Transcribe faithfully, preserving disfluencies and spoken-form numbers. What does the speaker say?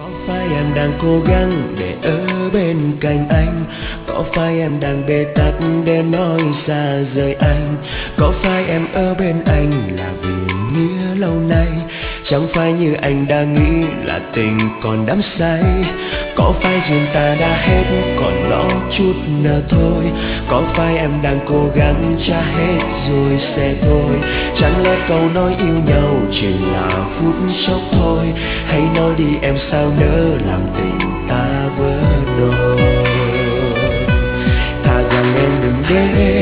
Có phải em đang cố gắng để ở bên cạnh anh? Có phải em đang bế tắc để nói xa rời anh? Có phải em ở bên anh là vì nghĩa lâu nay? Chẳng phải như anh đã nghĩ là tình còn đắm say. Có phải duyên ta đã hết còn đó chút nữa thôi? Có phải em đang cố gắng trả hết rồi sẽ thôi? Chẳng lẽ câu nói yêu nhau chỉ là phút chốc thôi? Hãy nói đi em sao nỡ làm tình ta vỡ đôi. Thà rằng em đừng đến